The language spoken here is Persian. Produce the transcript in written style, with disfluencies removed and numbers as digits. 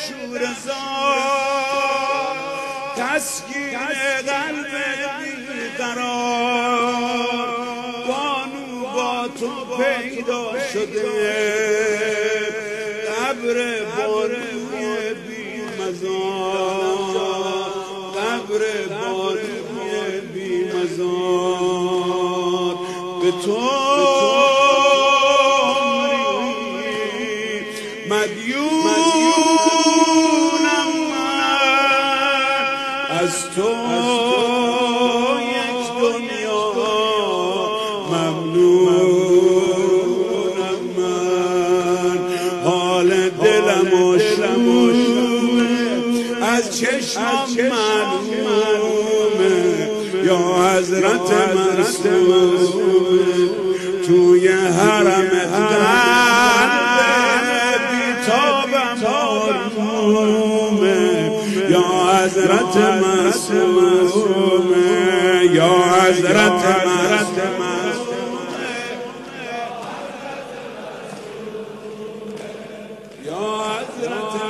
شور زار تسکین قلب بیقرار بانو با تو پیدا شده قبر بانوی بی مزار قبر بانوی بی مزار به تو مدیونم من از تو یک دنیا ممنونم من حال دلم و از چشمم معلومه یا حضرت معصوم توی حرم یا حضرت معصوم یا حضرت معصوم یا حضرت